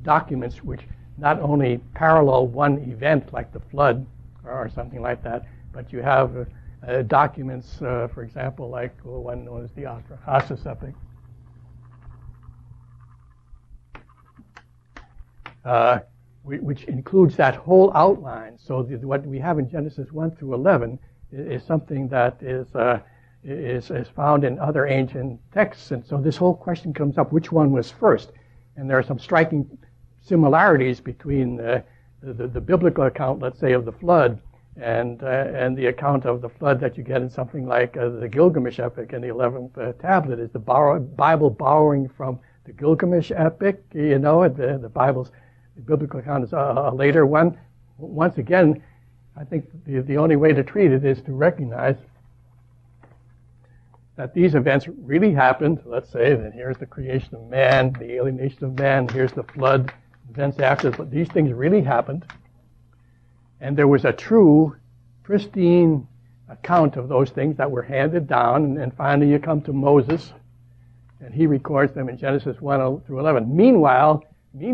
documents which not only parallel one event like the flood or something like that, but you have documents, for example, like one known as the Atrahasis epic, which includes that whole outline. So what we have in Genesis 1 through 11 is something that is found in other ancient texts. And so this whole question comes up, which one was first? And there are some striking similarities between the biblical account, let's say, of the flood and the account of the flood that you get in something like the Gilgamesh epic in the 11th tablet. Is the Bible borrowing from the Gilgamesh epic? You know, the biblical account is a later one. Once again, I think the only way to treat it is to recognize that these events really happened. Let's say that here's the creation of man, the alienation of man, here's the flood, events after, but these things really happened. And there was a true, pristine account of those things that were handed down, and finally you come to Moses, and he records them in Genesis 1 through 11. Meanwhile,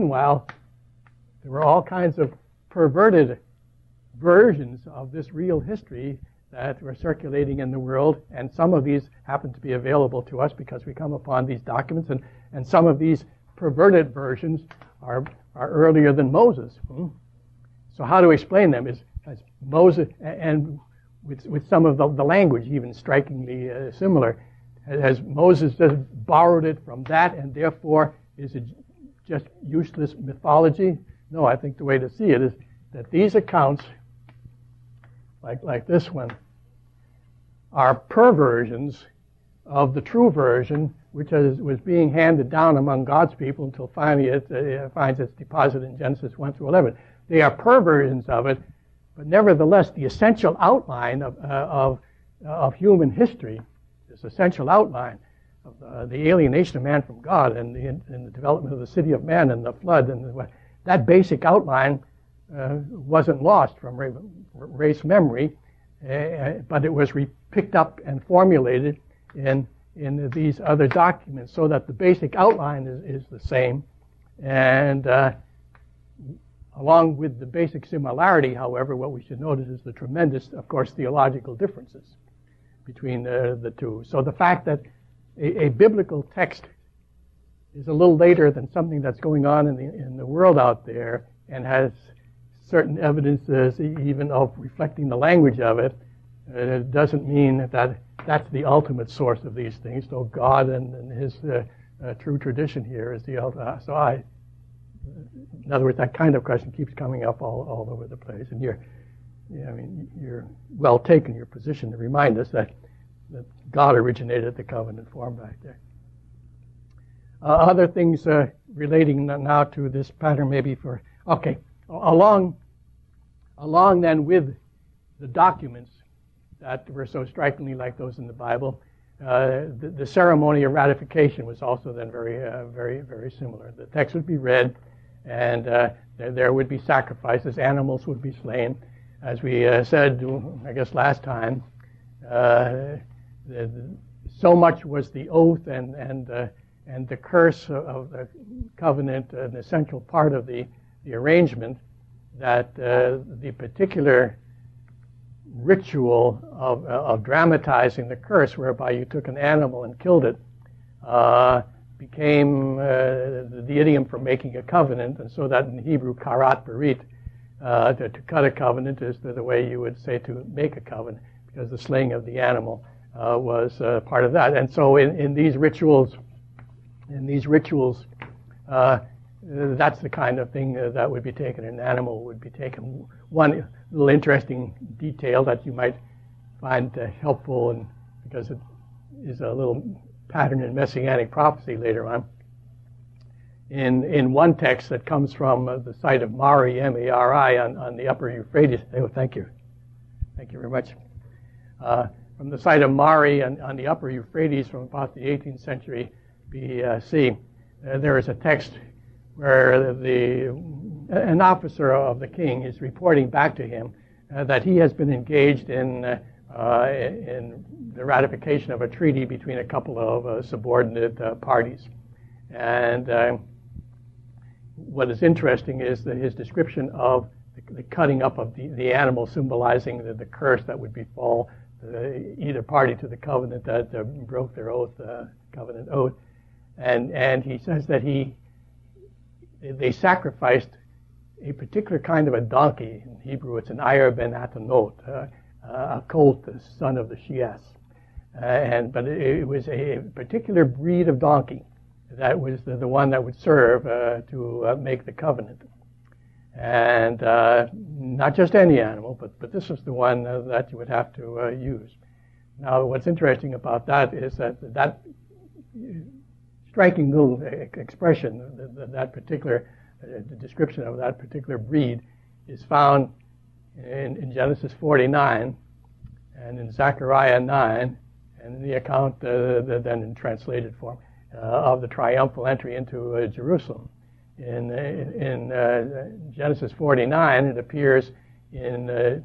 there were all kinds of perverted versions of this real history that were circulating in the world, and some of these happen to be available to us because we come upon these documents, and some of these perverted versions are earlier than Moses. So how to explain them is as Moses, and with some of the language even strikingly similar, as Moses just borrowed it from that, and therefore is it just useless mythology? No, I think the way to see it is that these accounts, like this one, are perversions of the true version, which was being handed down among God's people until finally it finds its deposit in Genesis 1 through 11. They are perversions of it, but nevertheless, the essential outline of human history, this essential outline of the alienation of man from God and the development of the city of man and the flood, and that basic outline wasn't lost from race memory, but it was picked up and formulated in these other documents, so that the basic outline is the same. And along with the basic similarity, however, what we should notice is the tremendous, of course, theological differences between the two. So the fact that a biblical text is a little later than something that's going on in the world out there and has certain evidences even of reflecting the language of it, it doesn't mean that that's the ultimate source of these things. So God and his true tradition here is the ultimate. So in other words, that kind of question keeps coming up all over the place. And you're well taken, your position to remind us that God originated the covenant form back there. Other things relating now to this pattern, maybe along then with the documents that were so strikingly like those in the Bible, the ceremony of ratification was also then very, very similar. The text would be read, and there would be sacrifices, animals would be slain. As we said, I guess last time, so much was the oath and the curse of the covenant an essential part of the arrangement, that the particular ritual of dramatizing the curse, whereby you took an animal and killed it, became the idiom for making a covenant, and so that in Hebrew, karat berit, to cut a covenant is the way you would say to make a covenant, because the slaying of the animal was part of that. And so in these rituals, that's the kind of thing that would be taken. An animal would be taken. One little interesting detail that you might find helpful, and because it is a little pattern in Messianic prophecy later on. In one text that comes from the site of Mari, M-A-R-I, on the upper Euphrates. Oh, thank you. Thank you very much. From the site of Mari on the upper Euphrates from about the 18th century B.C., there is a text where an officer of the king is reporting back to him that he has been engaged in the ratification of a treaty between a couple of subordinate parties. And what is interesting is that his description of the cutting up of the animal, symbolizing the curse that would befall either party to the covenant that broke their oath, covenant oath. And he says that they sacrificed a particular kind of a donkey. In Hebrew, it's an Ayer ben Atanot, a colt, the son of the Shias. But it was a particular breed of donkey that was the one that would serve to make the covenant. And not just any animal, but this was the one that you would have to use. Now, what's interesting about that is that striking little expression, that particular description of that particular breed, is found in Genesis 49 and in Zechariah 9 and in the account then in translated form of the triumphal entry into Jerusalem. In Genesis 49, it appears in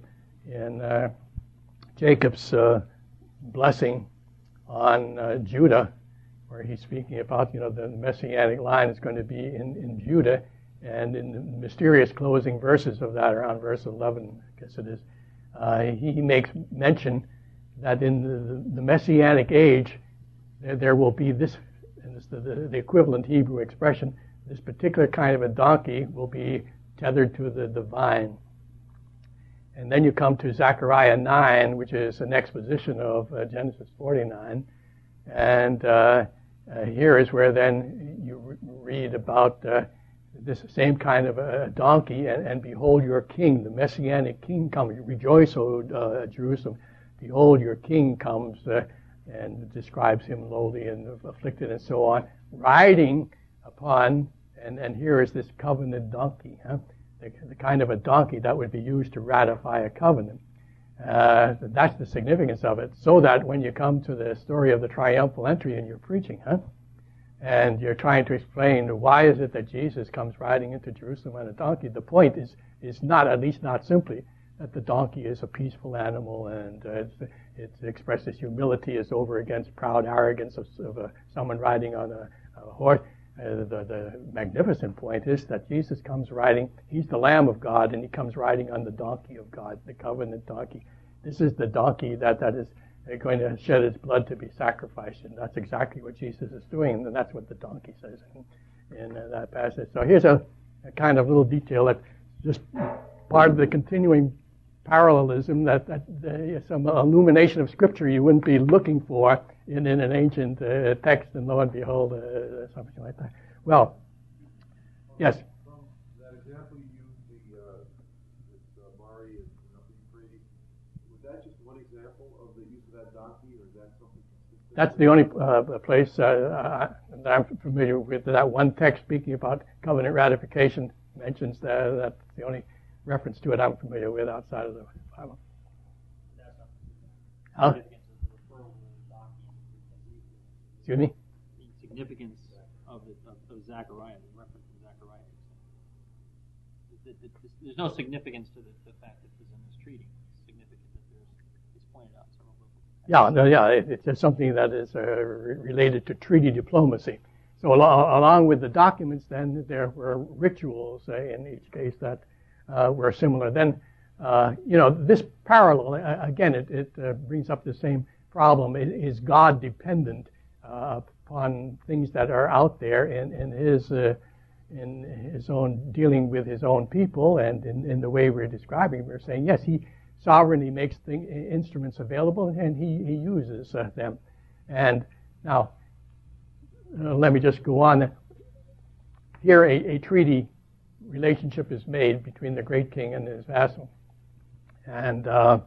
Jacob's blessing on Judah, where he's speaking about, the messianic line is going to be in Judah, and in the mysterious closing verses of that, around verse 11, I guess it is, he makes mention that in the messianic age, there will be this, and it's the equivalent Hebrew expression, this particular kind of a donkey will be tethered to the vine. And then you come to Zechariah 9, which is an exposition of Genesis 49. And here is where then you read about this same kind of a donkey, and behold your king, the messianic king comes. Rejoice, O Jerusalem. Behold your king comes, and describes him lowly and afflicted and so on, riding upon, and here is this covenant donkey, the kind of a donkey that would be used to ratify a covenant. That's the significance of it, so that when you come to the story of the triumphal entry in your preaching, and you're trying to explain why is it that Jesus comes riding into Jerusalem on a donkey, the point is not, at least not simply, that the donkey is a peaceful animal and it expresses humility, is over against proud arrogance of someone riding on a horse. The magnificent point is that Jesus comes riding, he's the Lamb of God, and he comes riding on the donkey of God, the covenant donkey. This is the donkey that is going to shed its blood to be sacrificed, and that's exactly what Jesus is doing, and that's what the donkey says in that passage. So here's a kind of little detail that's just part of the continuing parallelism, that some illumination of Scripture you wouldn't be looking for in an ancient text, and lo and behold, something like that. Well, yes? From that example you used, this Mari and Euphrates, was that just one example of the use of that donkey, or is that something consistent? That's the only place that I'm familiar with. That one text speaking about covenant ratification mentions that. That's the only reference to it I'm familiar with outside of the Bible. Huh? Excuse me? The significance of Zechariah, the reference to Zechariah. There's no significance to the fact that it's in this treaty. It's significant that it's pointed out several Yeah, it's just something that is related to treaty diplomacy. So along with the documents, then there were rituals in each case that were similar. Then, this parallel, again, it brings up the same problem. Is God dependent upon things that are out there in his own dealing with his own people, and in the way we're describing, we're saying, yes, he sovereignly makes instruments available, and he uses them. And now, let me just go on. Here, a treaty relationship is made between the great king and his vassal. And now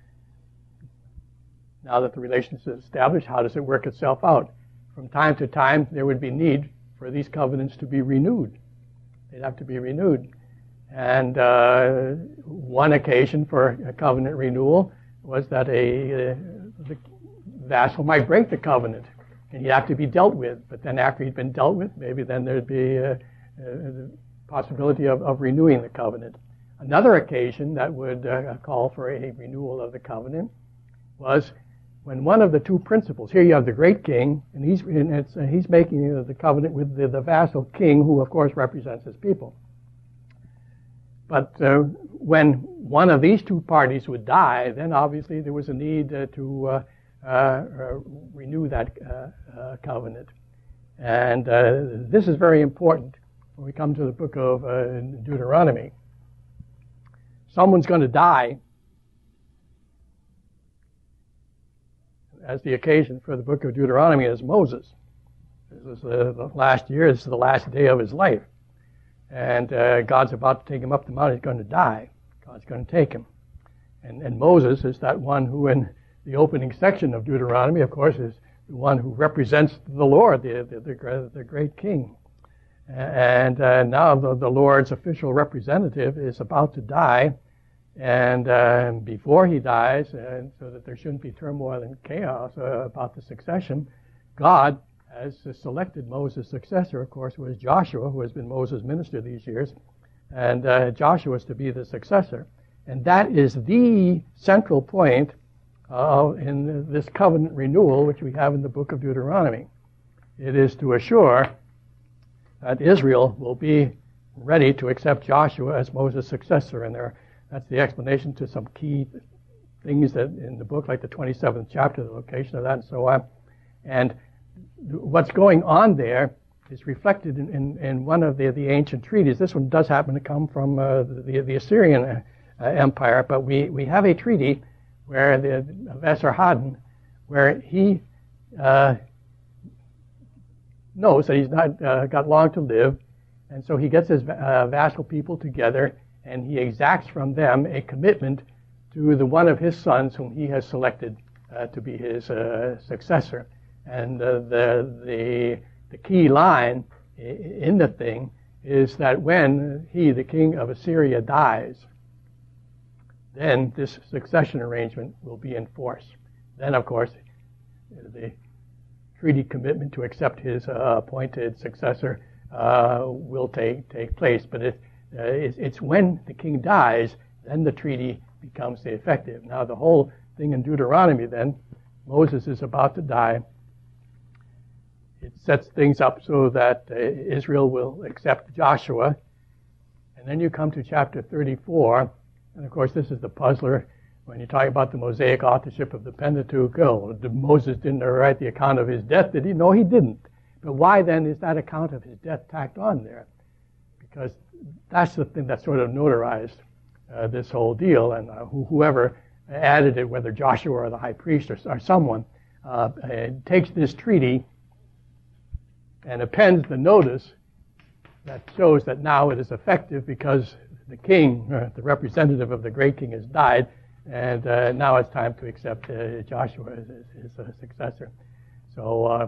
that the relationship is established, how does it work itself out? From time to time, there would be need for these covenants to be renewed. They'd have to be renewed. And one occasion for a covenant renewal was that the vassal might break the covenant, and he'd have to be dealt with. But then after he'd been dealt with, maybe then there'd be the possibility of renewing the covenant. Another occasion that would call for a renewal of the covenant was when one of the two principles, here you have the great king, and he's making the covenant with the vassal king, who of course represents his people. But when one of these two parties would die, then obviously there was a need to renew that covenant. And this is very important when we come to the book of Deuteronomy. Someone's going to die. As the occasion for the book of Deuteronomy is Moses. This is the last year. This is the last day of his life. And God's about to take him up the mountain. He's going to die. God's going to take him. And Moses is that one who, in the opening section of Deuteronomy, of course, is the one who represents the Lord, the great king. And now the Lord's official representative is about to die. And before he dies, and so that there shouldn't be turmoil and chaos about the succession, God has selected Moses' successor, of course, was Joshua, who has been Moses' minister these years. And Joshua is to be the successor. And that is the central point in this covenant renewal, which we have in the book of Deuteronomy. It is to assure that Israel will be ready to accept Joshua as Moses' successor. And that's the explanation to some key things that in the book, like the 27th chapter, the location of that, and so on. And what's going on there is reflected in one of the ancient treaties. This one does happen to come from the Assyrian Empire, but we have a treaty where of Esarhaddon, where he knows that he's not got long to live, and so he gets his vassal people together, and he exacts from them a commitment to the one of his sons whom he has selected to be his successor. And the key line in the thing is that when he, the king of Assyria, dies, then this succession arrangement will be in force. Then, of course, the treaty commitment to accept his appointed successor will take place. But it's when the king dies, then the treaty becomes effective. Now, the whole thing in Deuteronomy, then, Moses is about to die. It sets things up so that Israel will accept Joshua. And then you come to chapter 34, and of course this is the puzzler when you talk about the Mosaic authorship of the Pentateuch. Oh, Moses didn't write the account of his death, did he? No, he didn't. But why then is that account of his death tacked on there? Because that's the thing that sort of notarized this whole deal, and whoever added it, whether Joshua or the high priest or someone, takes this treaty and appends the notice that shows that now it is effective because the king, the representative of the great king, has died, and now it's time to accept Joshua as his successor. So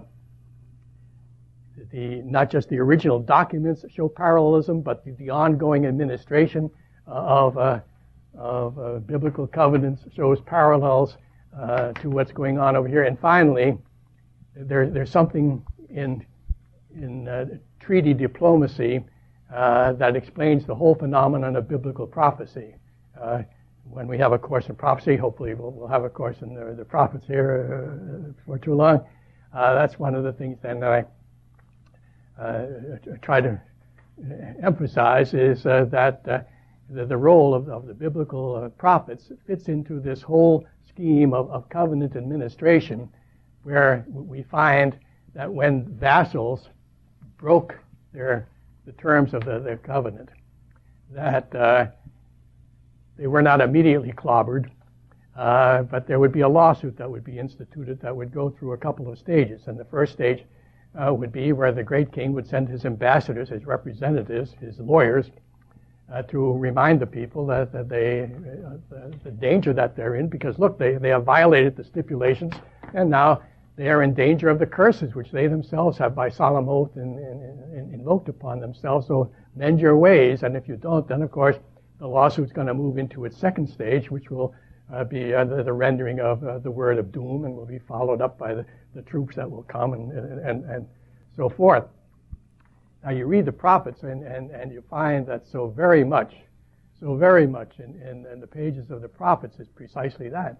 not just the original documents show parallelism, but the ongoing administration of biblical covenants shows parallels to what's going on over here. And finally, there's something in treaty diplomacy that explains the whole phenomenon of biblical prophecy. When we have a course in prophecy, hopefully we'll have a course in the prophets here before too long. That's one of the things then that I try to emphasize is that the role of the biblical prophets fits into this whole scheme of covenant administration, where we find that when vassals broke the terms of the covenant, that they were not immediately clobbered, but there would be a lawsuit that would be instituted that would go through a couple of stages. And the first stage would be where the great king would send his ambassadors, his representatives, his lawyers, to remind the people that the danger that they're in, because look, they have violated the stipulations, and now they are in danger of the curses which they themselves have by solemn oath invoked upon themselves. So mend your ways, and if you don't, then of course the lawsuit's going to move into its second stage, which will be the rendering of the word of doom, and will be followed up by the troops that will come and so forth. Now you read the prophets and you find that so very much in the pages of the prophets is precisely that.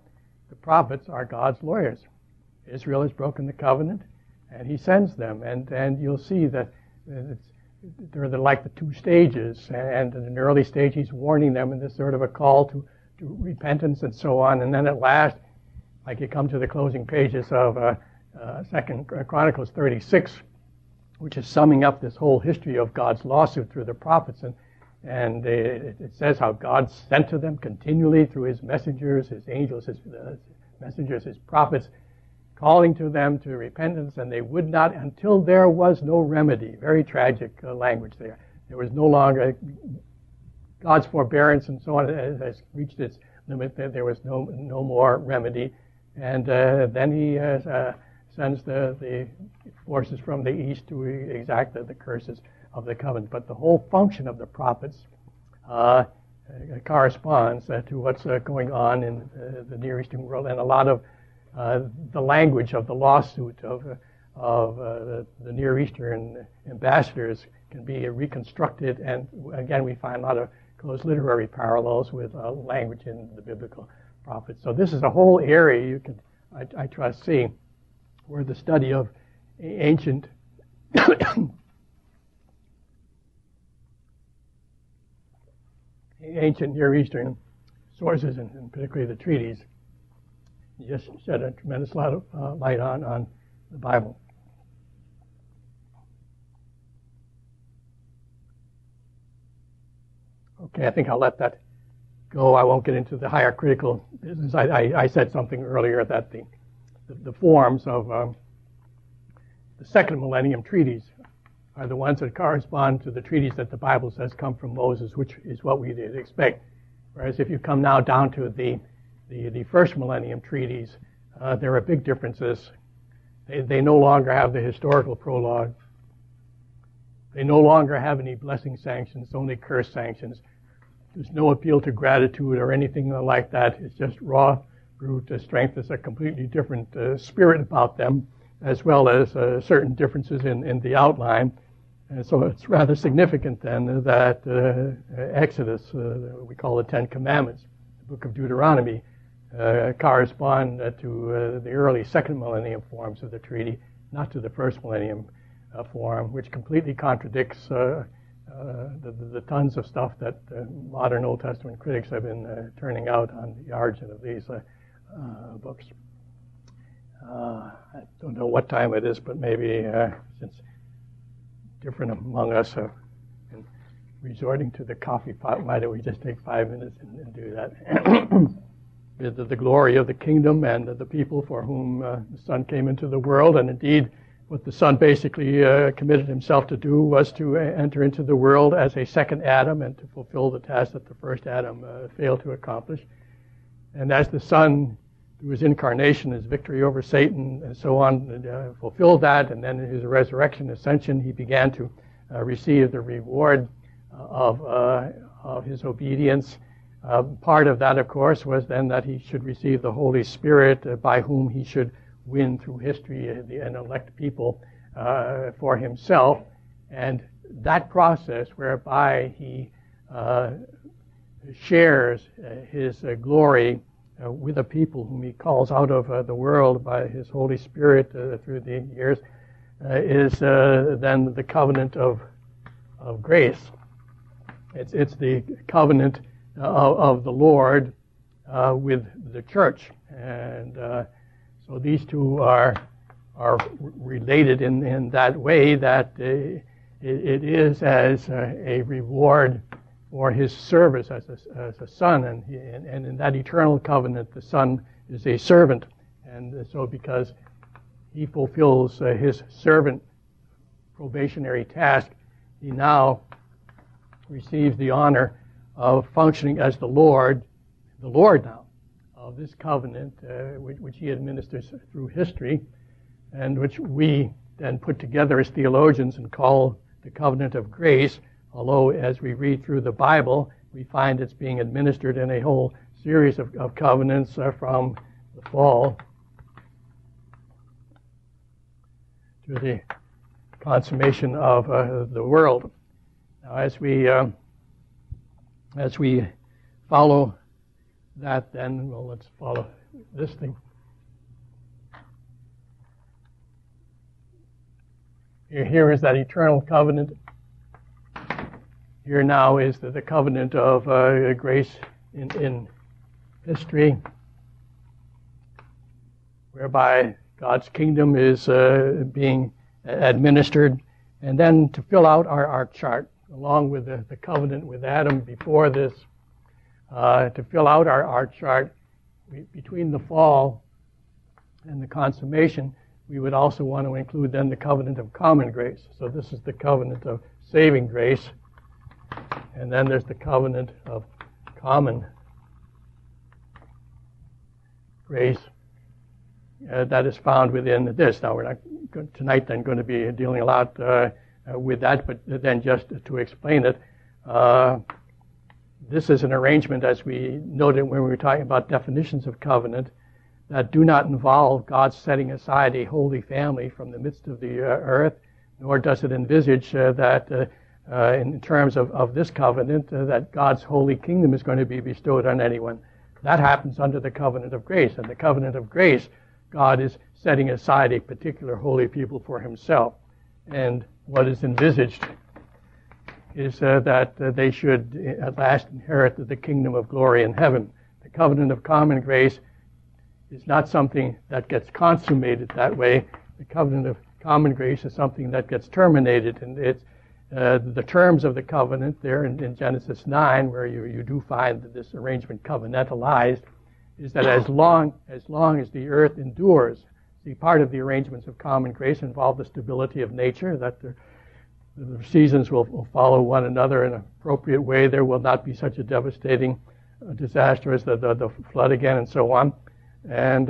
the prophets are God's lawyers. Israel has broken the covenant, and he sends them. And you'll see that they're like the two stages. And in an early stage, he's warning them in this sort of a call to repentance and so on. And then at last, like you come to the closing pages of 2 Chronicles 36, which is summing up this whole history of God's lawsuit through the prophets. And it says how God sent to them continually through his messengers, his angels, his messengers, his prophets, calling to them to repentance, and they would not until there was no remedy. Very tragic language there. There was no longer, God's forbearance and so on has reached its limit. There was no more remedy. And then he sends the forces from the east to exact the curses of the covenant. But the whole function of the prophets corresponds to what's going on in the Near Eastern world, and a lot of the language of the lawsuit of the Near Eastern ambassadors can be reconstructed, and again we find a lot of close literary parallels with language in the biblical prophets. So this is a whole area you can, I trust, see where the study of ancient Near Eastern sources, and particularly the treaties, just shed a tremendous lot of light on the Bible. Okay, I think I'll let that go. I won't get into the higher critical business. I said something earlier that the forms of the second millennium treaties are the ones that correspond to the treaties that the Bible says come from Moses, which is what we did expect. Whereas if you come now down to the first millennium treaties, there are big differences. They no longer have the historical prologue. They no longer have any blessing sanctions, only curse sanctions. There's no appeal to gratitude or anything like that. It's just raw, brute strength. There's a completely different spirit about them, as well as certain differences in the outline. And so it's rather significant then that Exodus, we call the Ten Commandments, the book of Deuteronomy, correspond to the early second millennium forms of the treaty, not to the first millennium form, which completely contradicts the tons of stuff that modern Old Testament critics have been turning out on the origin of these books. I don't know what time it is, but maybe since different among us have been resorting to the coffee pot, why don't we just take 5 minutes and do that? The glory of the kingdom and the people for whom the Son came into the world, and indeed what the Son basically committed himself to do was to enter into the world as a second Adam and to fulfill the task that the first Adam failed to accomplish. And as the Son, through his incarnation, his victory over Satan and so on, fulfilled that, and then in his resurrection, ascension, he began to receive the reward of his obedience. Part of that, of course, was then that he should receive the Holy Spirit, by whom he should win through history and elect people for himself. And that process whereby he shares his glory with a people whom he calls out of the world by his Holy Spirit through the years is then the covenant of grace. It's the covenant of the Lord with the church, and so these two are related in that way that it is as a reward for his service as a son, and in that eternal covenant, the Son is a servant, and so because he fulfills his servant probationary task, he now receives the honor of functioning as the Lord now of this covenant, which he administers through history, and which we then put together as theologians and call the covenant of grace, although as we read through the Bible, we find it's being administered in a whole series of covenants from the fall to the consummation of the world. Now, as we follow that, then, well, let's follow this thing. Here is that eternal covenant. Here now is the covenant of grace in history, whereby God's kingdom is being administered. And then to fill out our chart, along with the covenant with Adam before this, to fill out our chart, between the fall and the consummation, we would also want to include then the covenant of common grace. So this is the covenant of saving grace. And then there's the covenant of common grace that is found within this. Now, we're not tonight then going to be dealing a lot with that, but then just to explain it, this is an arrangement, as we noted when we were talking about definitions of covenant, that do not involve God setting aside a holy family from the midst of the earth, nor does it envisage that in terms of this covenant, that God's holy kingdom is going to be bestowed on anyone. That happens under the covenant of grace. And the covenant of grace, God is setting aside a particular holy people for himself. And what is envisaged is that they should at last inherit the kingdom of glory in heaven. The covenant of common grace is not something that gets consummated that way. The covenant of common grace is something that gets terminated. And it's the terms of the covenant there in Genesis 9, where you do find that this arrangement covenantalized, is that as long as the earth endures, see, part of the arrangements of common grace involve the stability of nature, that the seasons will follow one another in an appropriate way. There will not be such a devastating disaster as the flood again, and so on. And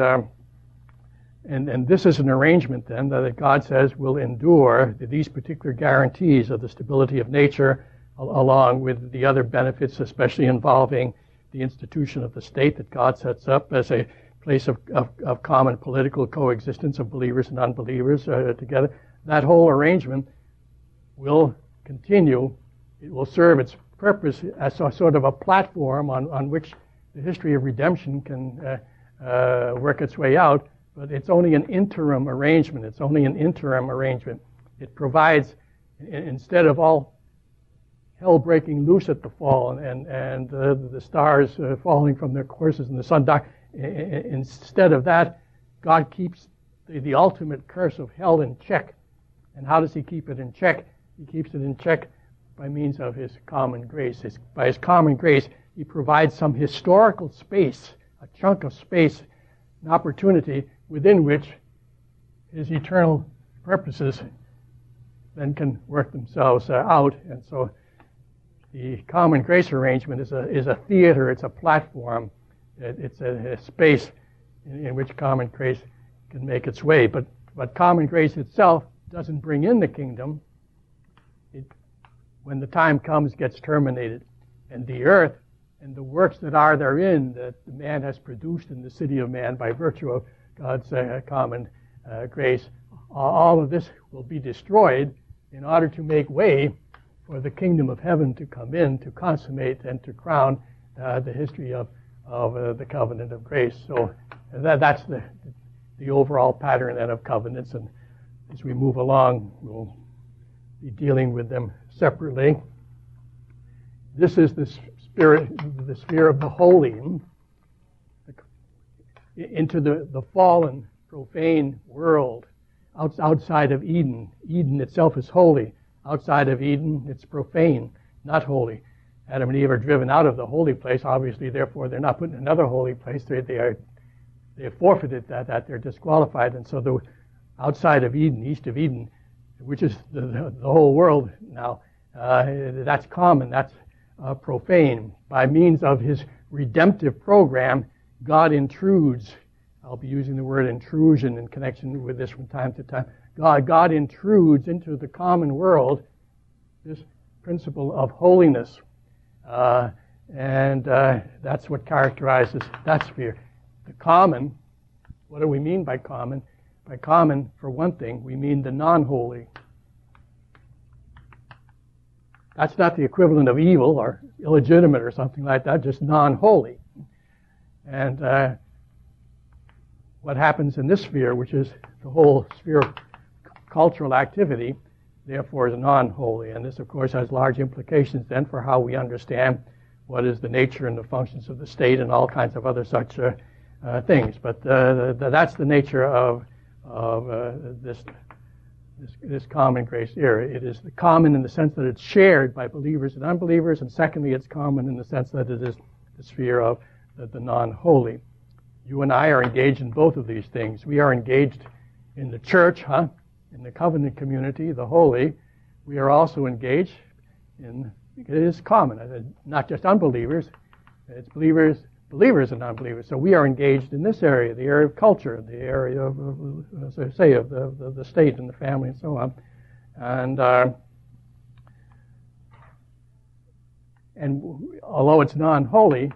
this is an arrangement then that God says will endure these particular guarantees of the stability of nature, along with the other benefits, especially involving the institution of the state that God sets up as a place of common political coexistence of believers and unbelievers together. That whole arrangement will continue. It will serve its purpose as a sort of a platform on which the history of redemption can work its way out, but it's only an interim arrangement. It's only an interim arrangement. It provides, instead of all hell breaking loose at the fall and the stars falling from their courses and the sun dark, instead of that, God keeps the ultimate curse of hell in check. And how does he keep it in check? He keeps it in check by means of his common grace. By his common grace, he provides some historical space, a chunk of space, an opportunity within which his eternal purposes then can work themselves out. And so the common grace arrangement is a theater, it's a platform, it's a space in which common grace can make its way. But common grace itself doesn't bring in the kingdom. It, when the time comes, gets terminated. And the earth and the works that are therein that man has produced in the city of man by virtue of God's common grace, all of this will be destroyed in order to make way for the kingdom of heaven to come in, to consummate and to crown the history of the covenant of grace. So that's the overall pattern then of covenants, and as we move along, we'll be dealing with them separately. This is the sphere of the holy, into the fallen, profane world outside of Eden. Eden itself is holy. Outside of Eden, it's profane, not holy. Adam and Eve are driven out of the holy place. Obviously, therefore, they're not put in another holy place. They have forfeited that. They're disqualified. And so the outside of Eden, east of Eden, which is the whole world now, that's common. That's profane. By means of his redemptive program, God intrudes. I'll be using the word intrusion in connection with this from time to time. God intrudes into the common world this principle of holiness. And that's what characterizes that sphere. The common, what do we mean by common? By common, for one thing, we mean the non-holy. That's not the equivalent of evil or illegitimate or something like that, just non-holy. And what happens in this sphere, which is the whole sphere of cultural activity, therefore is non-holy. And this, of course, has large implications then for how we understand what is the nature and the functions of the state and all kinds of other such things. But that's the nature of this common grace era. It is common in the sense that it's shared by believers and unbelievers, and secondly, it's common in the sense that it is the sphere of the non-holy. You and I are engaged in both of these things. We are engaged in the church, in the covenant community, the holy. We are also engaged in, it is common, not just unbelievers, it's believers and unbelievers. So we are engaged in this area, the area of culture, the area of, as I say, of the state and the family and so on. And although it's non-holy,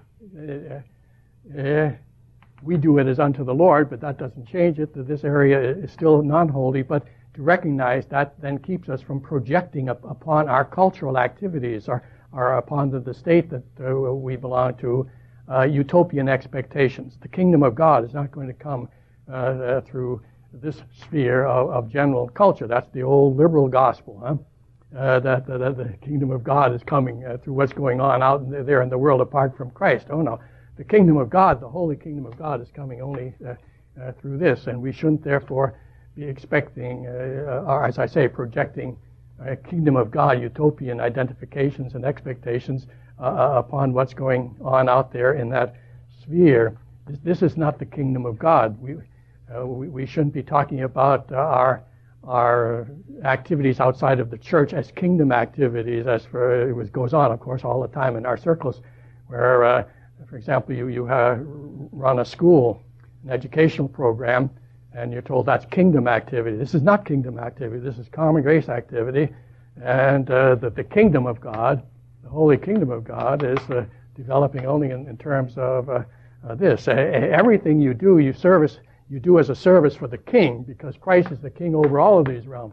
we do it as unto the Lord, but that doesn't change it. That this area is still non-holy, but to recognize that then keeps us from projecting upon our cultural activities or upon the state that we belong to utopian expectations. The kingdom of God is not going to come through this sphere of general culture. That's the old liberal gospel, that the kingdom of God is coming through what's going on out there in the world apart from Christ. Oh no. The kingdom of God, the holy kingdom of God, is coming only through this, and we shouldn't therefore be expecting, or as I say, projecting kingdom of God, utopian identifications and expectations upon what's going on out there in that sphere. This is not the kingdom of God. We shouldn't be talking about our activities outside of the church as kingdom activities, as for it goes on, of course, all the time in our circles, where for example, you run a school, an educational program, and you're told that's kingdom activity. This is not kingdom activity. This is common grace activity. And that the kingdom of God, the holy kingdom of God, is developing only in terms of this. Everything you do, you do as a service for the king, because Christ is the king over all of these realms,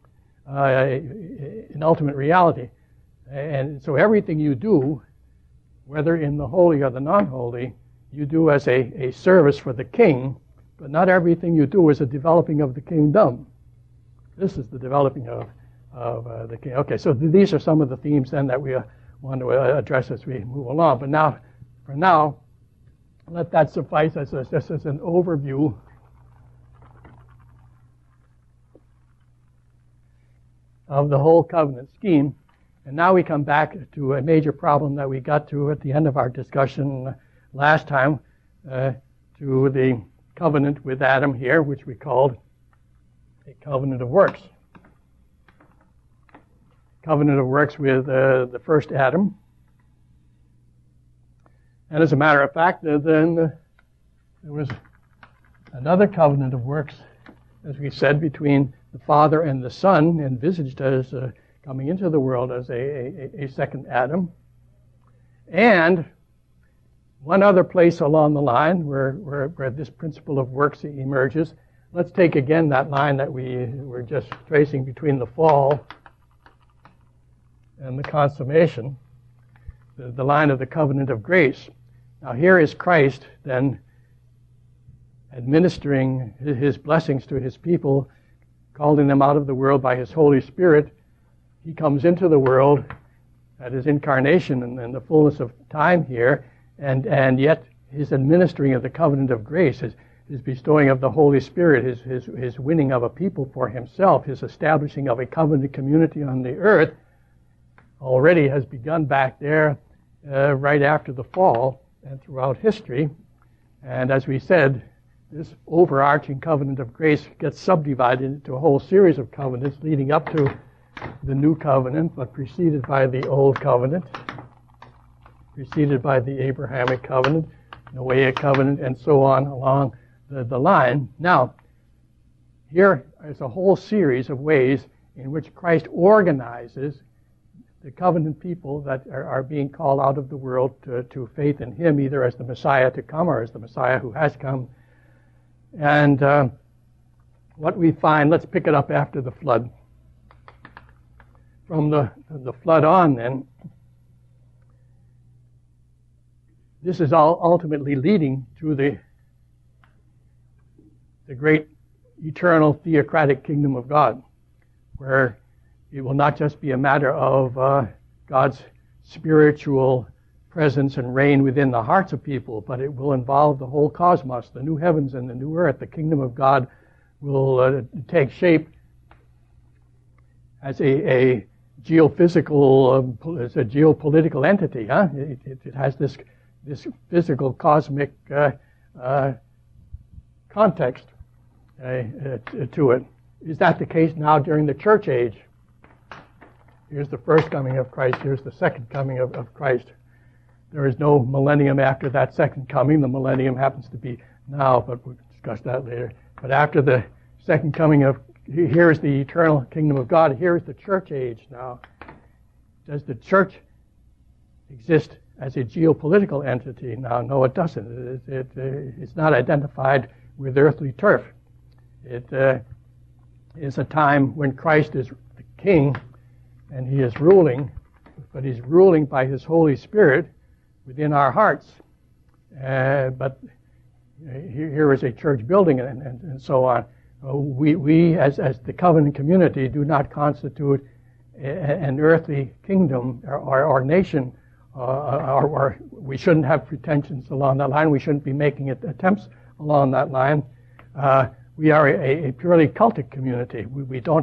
in ultimate reality. And so everything you do, whether in the holy or the non-holy, you do as a service for the king, but not everything you do is a developing of the kingdom. This is the developing of the king. Okay, so these are some of the themes then that we want to address as we move along. But for now, let that suffice as just as an overview of the whole covenant scheme. And now we come back to a major problem that we got to at the end of our discussion last time, to the covenant with Adam here, which we called a covenant of works. Covenant of works with the first Adam. And as a matter of fact, then there was another covenant of works, as we said, between the Father and the Son, envisaged as coming into the world as a second Adam. And one other place along the line where this principle of works emerges. Let's take again that line that we were just tracing between the fall and the consummation, the line of the covenant of grace. Now here is Christ then administering his blessings to his people, calling them out of the world by his Holy Spirit. He comes into the world at his incarnation and the fullness of time here, and yet his administering of the covenant of grace, his bestowing of the Holy Spirit, his winning of a people for himself, his establishing of a covenant community on the earth, already has begun back there right after the fall and throughout history. And as we said, this overarching covenant of grace gets subdivided into a whole series of covenants leading up to the new covenant, but preceded by the old covenant, preceded by the Abrahamic covenant, Noahic covenant, and so on along the line. Now, here is a whole series of ways in which Christ organizes the covenant people that are being called out of the world to faith in him, either as the Messiah to come or as the Messiah who has come. And what we find, let's pick it up after the flood. From the flood on, then, this is all ultimately leading to the great eternal theocratic kingdom of God, where it will not just be a matter of God's spiritual presence and reign within the hearts of people, but it will involve the whole cosmos, the new heavens and the new earth. The kingdom of God will take shape as a geophysical, as a geopolitical entity. It has this physical cosmic context to it. Is that the case now during the church age? Here's the first coming of Christ. Here's the second coming of Christ. There is no millennium after that second coming. The millennium happens to be now, but we'll discuss that later. But after the second coming of, here's the eternal kingdom of God. Here's the church age now. Does the church exist as a geopolitical entity now? No, it doesn't. It's not identified with earthly turf. It is a time when Christ is the king and he is ruling, but he's ruling by his Holy Spirit within our hearts. But here is a church building and so on. We as the covenant community, do not constitute an earthly kingdom or nation, or we shouldn't have pretensions along that line. We shouldn't be making attempts along that line. We are a purely cultic community. We don't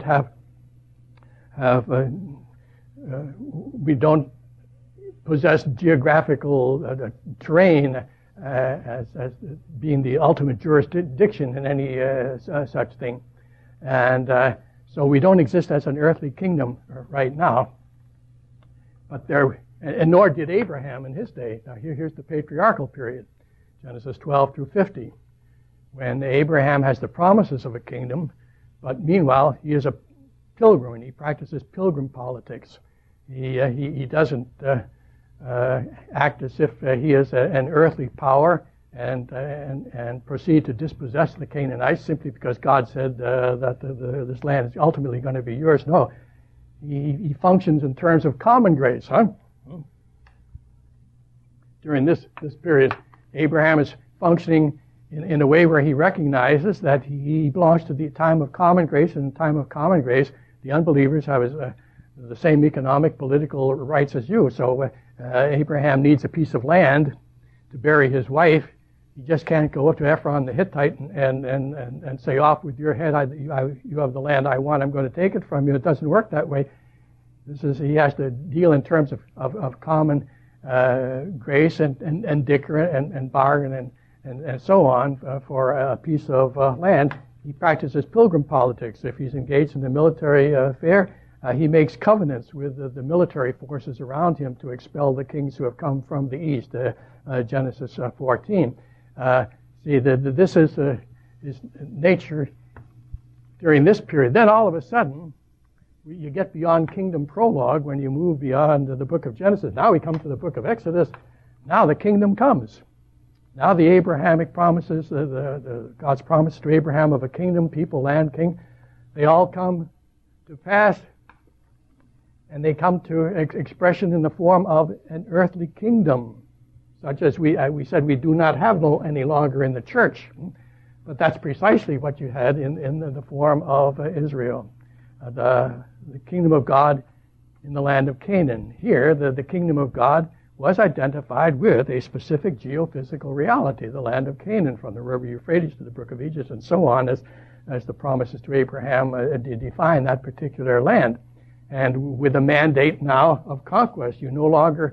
we don't possess geographical terrain as being the ultimate jurisdiction in any such thing. And so we don't exist as an earthly kingdom right now. But and nor did Abraham in his day. Now here's the patriarchal period, Genesis 12 through 50, when Abraham has the promises of a kingdom, but meanwhile he is a pilgrim and he practices pilgrim politics. He doesn't act as if he is an earthly power and proceed to dispossess the Canaanites simply because God said that this land is ultimately going to be yours. No, he functions in terms of common grace. During this period, Abraham is functioning in a way where he recognizes that he belongs to the time of common grace, and in the time of common grace, the unbelievers have the same economic, political rights as you. So Abraham needs a piece of land to bury his wife. He just can't go up to Ephron the Hittite and say, off with your head, you have the land I want, I'm going to take it from you. It doesn't work that way. He has to deal in terms of common grace and dicker and bargain and so on for a piece of land. He practices pilgrim politics. If he's engaged in the military affair, he makes covenants with the military forces around him to expel the kings who have come from the east, Genesis 14. This is his nature during this period. Then all of a sudden, you get beyond kingdom prologue when you move beyond the book of Genesis. Now we come to the book of Exodus. Now the kingdom comes. Now the Abrahamic promises, God's promise to Abraham of a kingdom, people, land, king, they all come to pass, and they come to expression in the form of an earthly kingdom, such as we said we do not have any longer in the church. But that's precisely what you had in the form of Israel, the kingdom of God in the land of Canaan. Here, the kingdom of God was identified with a specific geophysical reality, the land of Canaan, from the river Euphrates to the brook of Egypt and so on, as the promises to Abraham define that particular land. And with a mandate now of conquest, you no longer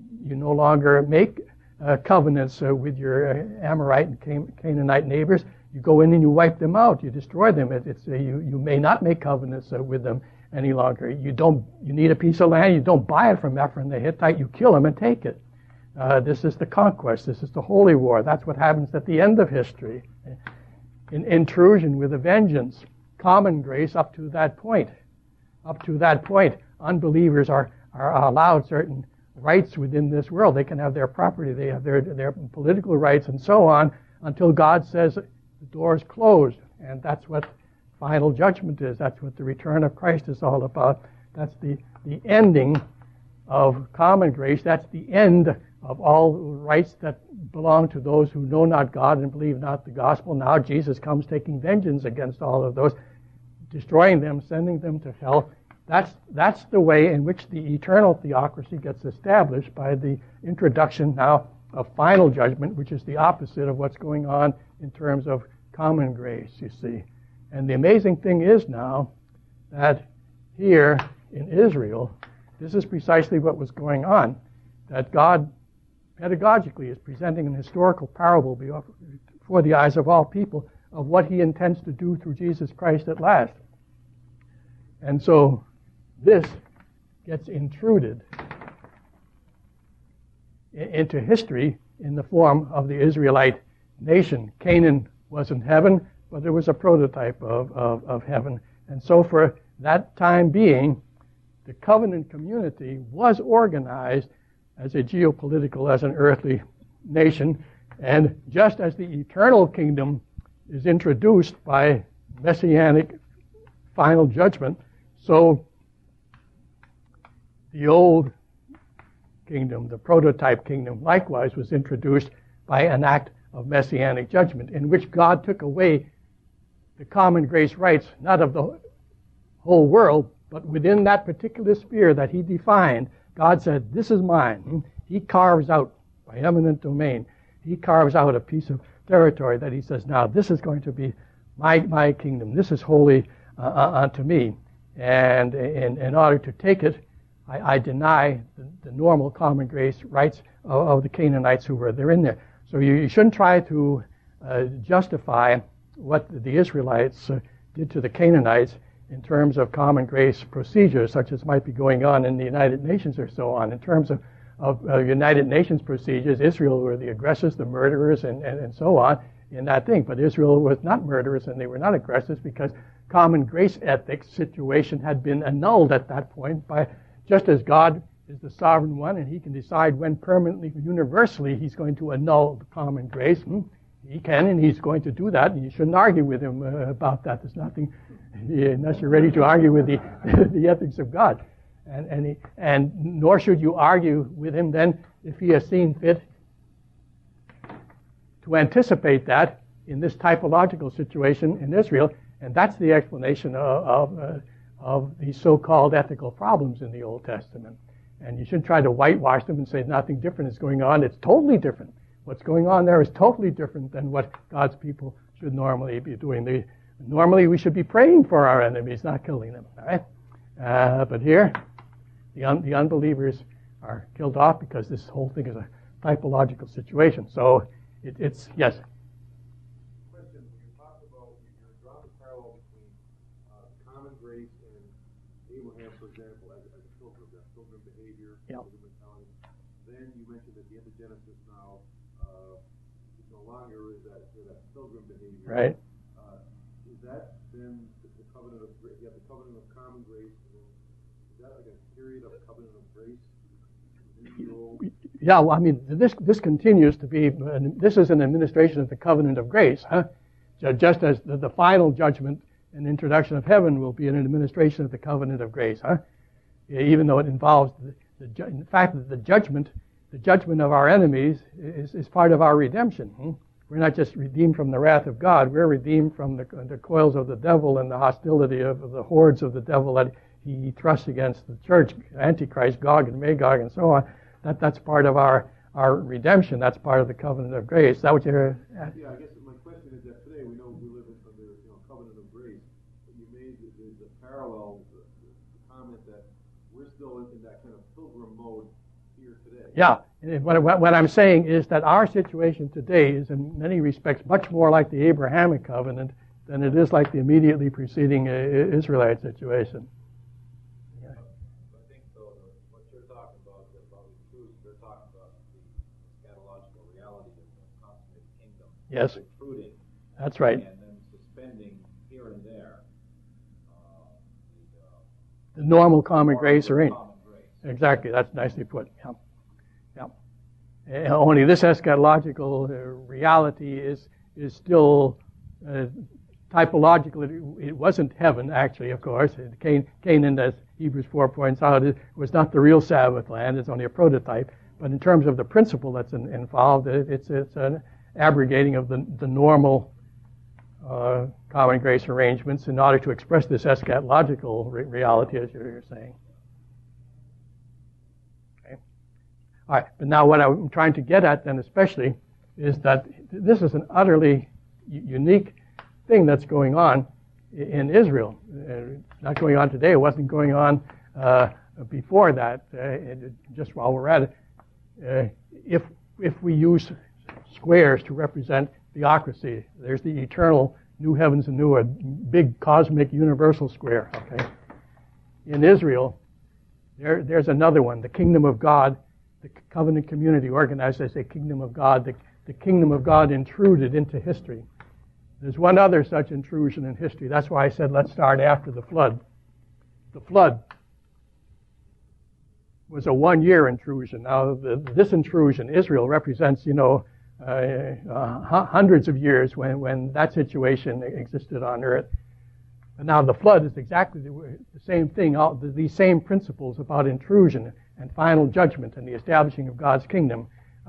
make covenants with your Amorite and Canaanite neighbors. You go in and you wipe them out. You destroy them. You may not make covenants with them any longer. You need a piece of land. You don't buy it from Ephron the Hittite. You kill him and take it. This is the conquest. This is the holy war. That's what happens at the end of history. Intrusion with a vengeance. Common grace up to that point. Up to that point, unbelievers are allowed certain rights within this world. They can have their property. They have their political rights and so on until God says the door is closed. And that's what final judgment is. That's what the return of Christ is all about. That's the ending of common grace. That's the end of all rights that belong to those who know not God and believe not the gospel. Now Jesus comes taking vengeance against all of those, destroying them, sending them to hell. That's the way in which the eternal theocracy gets established by the introduction now of final judgment, which is the opposite of what's going on in terms of common grace, you see. And the amazing thing is now that here in Israel, this is precisely what was going on, that God pedagogically is presenting an historical parable before the eyes of all people of what he intends to do through Jesus Christ at last. And so this gets intruded into history in the form of the Israelite nation. Canaan wasn't heaven, but there was a prototype of heaven. And so for that time being, the covenant community was organized as a geopolitical, as an earthly nation. And just as the eternal kingdom is introduced by messianic final judgment, so the old kingdom, the prototype kingdom, likewise was introduced by an act of messianic judgment in which God took away the common grace rights, not of the whole world, but within that particular sphere that he defined. God said, this is mine. He carves out, by eminent domain, he carves out a piece of territory that he says, now this is going to be my kingdom. This is holy unto me. And in order to take it, I deny the normal common grace rights of the Canaanites who were there in there. So you shouldn't try to justify what the Israelites did to the Canaanites in terms of common grace procedures, such as might be going on in the United Nations or so on. In terms of United Nations procedures, Israel were the aggressors, the murderers, and so on in that thing. But Israel was not murderers and they were not aggressors because common grace ethics situation had been annulled at that point by, just as God is the sovereign one and he can decide when permanently, universally, he's going to annul the common grace. He can and he's going to do that, and you shouldn't argue with him about that. There's nothing, unless you're ready to argue with the ethics of God. And nor should you argue with him then if he has seen fit to anticipate that in this typological situation in Israel. And that's the explanation of these so-called ethical problems in the Old Testament. And you shouldn't try to whitewash them and say nothing different is going on. It's totally different. What's going on there is totally different than what God's people should normally be doing. Normally we should be praying for our enemies, not killing them. All right? But here, the unbelievers are killed off because this whole thing is a typological situation. So it's yes. Question: you talked about you're drawing a parallel between common grace and Abraham, for example, as a pilgrim, that pilgrim behavior, pilgrim mentality. Then you mentioned at the end of Genesis now, it's no longer that pilgrim behavior. Right. Is that then the covenant of grace? You have the covenant of common grace. And then is that like a period of covenant of grace? Yeah, well, I mean, this continues to be, this is an administration of the covenant of grace, huh? Just as the final judgment and introduction of heaven will be an administration of the covenant of grace, huh? Even though it involves in fact, the judgment of our enemies is part of our redemption. We're not just redeemed from the wrath of God, we're redeemed from the coils of the devil and the hostility of the hordes of the devil that he thrusts against the church, Antichrist, Gog and Magog, and so on. That's part of our redemption. That's part of the covenant of grace. Is that what you're asking? Yeah, I guess my question is that today we know we live under covenant of grace, but you made the parallel, the comment that we're still in that kind of pilgrim mode here today. Yeah, what I'm saying is that our situation today is in many respects much more like the Abrahamic covenant than it is like the immediately preceding Israelite situation. Yes, that's right. And then suspending here and there the normal common grace arena. Exactly, that's nicely put. Yeah. Only this eschatological reality is still typological. It wasn't heaven, actually, of course. Canaan, as Hebrews 4 points out, it was not the real Sabbath land. It's only a prototype. But in terms of the principle that's involved, it's an abrogating of the normal common grace arrangements in order to express this eschatological reality, as you're saying. Okay. All right, but now what I'm trying to get at then especially is that this is an utterly unique thing that's going on in Israel. It's not going on today. It wasn't going on before that. Just while we're at it, if we use squares to represent theocracy, there's the eternal new heavens and new earth, big cosmic universal square. Okay, in Israel, there's another one, the kingdom of God, the covenant community organized as a kingdom of God. The kingdom of God intruded into history. There's one other such intrusion in history. That's why I said let's start after the flood. The flood was a one-year intrusion. Now, this intrusion, Israel, represents, hundreds of years when that situation existed on earth. And now the flood is exactly the same thing. These same principles about intrusion and final judgment and the establishing of God's kingdom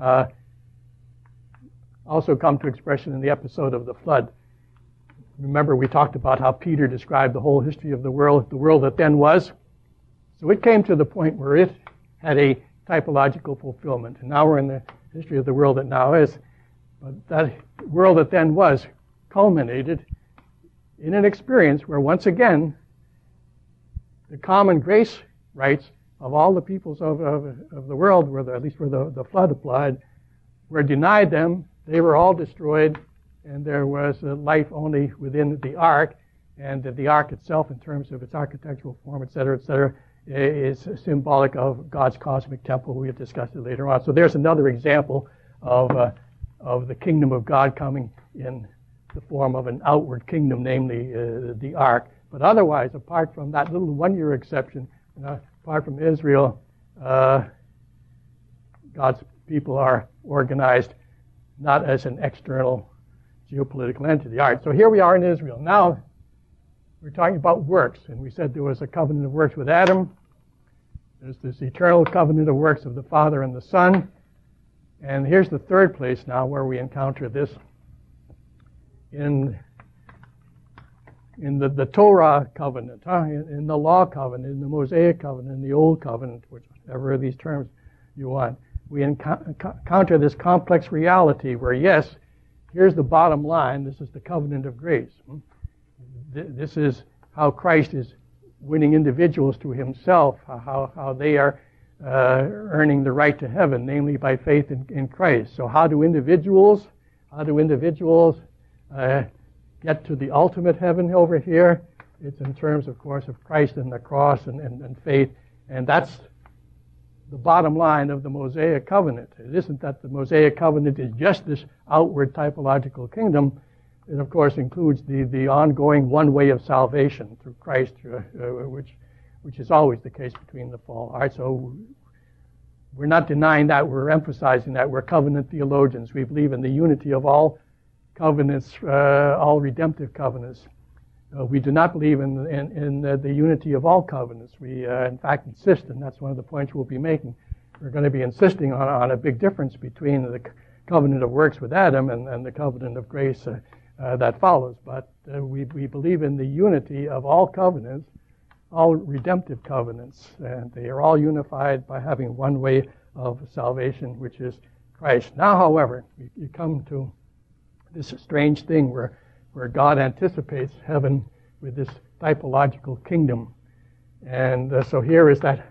also come to expression in the episode of the flood. Remember, we talked about how Peter described the whole history of the world that then was. So it came to the point where it had a typological fulfillment. And now we're in the history of the world that now is. But that world that then was culminated in an experience where once again the common grace rights of all the peoples of the world, at least where the flood applied, were denied them. They were all destroyed, and there was life only within the ark. And the ark itself, in terms of its architectural form, et cetera, is symbolic of God's cosmic temple. We have discussed it later on. So there's another example of the kingdom of God coming in the form of an outward kingdom, namely the ark. But otherwise, apart from that little one-year exception, apart from Israel, God's people are organized not as an external geopolitical entity. All right, so here we are in Israel. Now, we're talking about works, and we said there was a covenant of works with Adam. There's this eternal covenant of works of the Father and the Son. And here's the third place now where we encounter this. In the Torah covenant, in the law covenant, in the Mosaic covenant, in the Old covenant, whichever of these terms you want, we encounter this complex reality where, yes, here's the bottom line. This is the covenant of grace. This is how Christ is winning individuals to himself, how they are earning the right to heaven, namely by faith in Christ. So how do individuals get to the ultimate heaven over here? It's in terms, of course, of Christ and the cross and faith. And that's the bottom line of the Mosaic covenant. It isn't that the Mosaic covenant is just this outward typological kingdom. It, of course, includes the ongoing one way of salvation through Christ, which is always the case between the fall. All right, so we're not denying that. We're emphasizing that. We're covenant theologians. We believe in the unity of all covenants, all redemptive covenants. We do not believe in the unity of all covenants. We, in fact, insist, and that's one of the points we'll be making. We're going to be insisting on a big difference between the covenant of works with Adam and the covenant of grace that follows. But we believe in the unity of all covenants, all redemptive covenants, and they are all unified by having one way of salvation, which is Christ. Now, however, you come to this strange thing where God anticipates heaven with this typological kingdom. And so here is that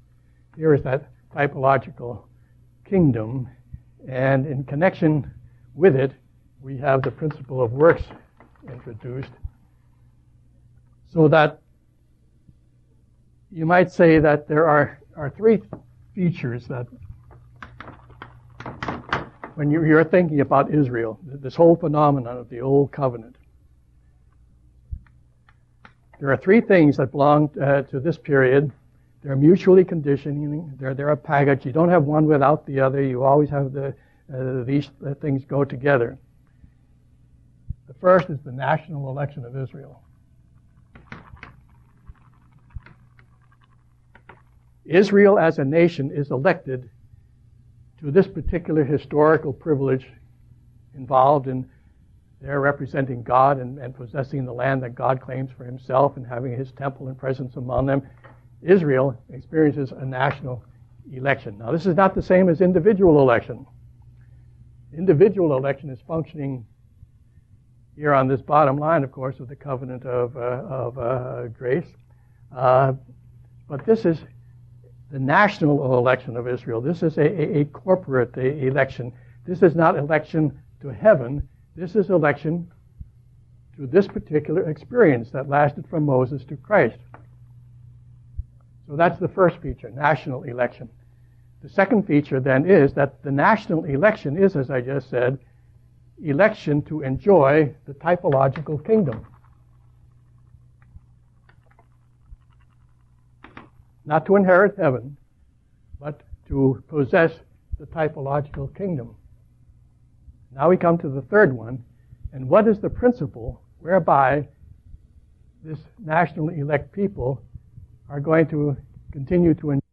typological kingdom, and in connection with it, we have the principle of works introduced, so that you might say that there are three features that, when you're thinking about Israel, this whole phenomenon of the Old Covenant, there are three things that belong to this period. They're mutually conditioning. They're a package. You don't have one without the other. You always have these things go together. The first is the national election of Israel. Israel as a nation is elected to this particular historical privilege involved in their representing God and possessing the land that God claims for himself and having his temple and presence among them, Israel experiences a national election. Now, this is not the same as individual election. Individual election is functioning here on this bottom line, of course, of the covenant of grace. But this is the national election of Israel. This is a corporate election. This is not election to heaven. This is election to this particular experience that lasted from Moses to Christ. So that's the first feature, national election. The second feature then is that the national election is, as I just said, election to enjoy the typological kingdom. Not to inherit heaven, but to possess the typological kingdom. Now we come to the third one. And what is the principle whereby this nationally elect people are going to continue to enjoy